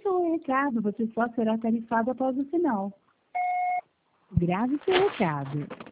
seu recado, você só será tarifado após o sinal. Grave seu recado.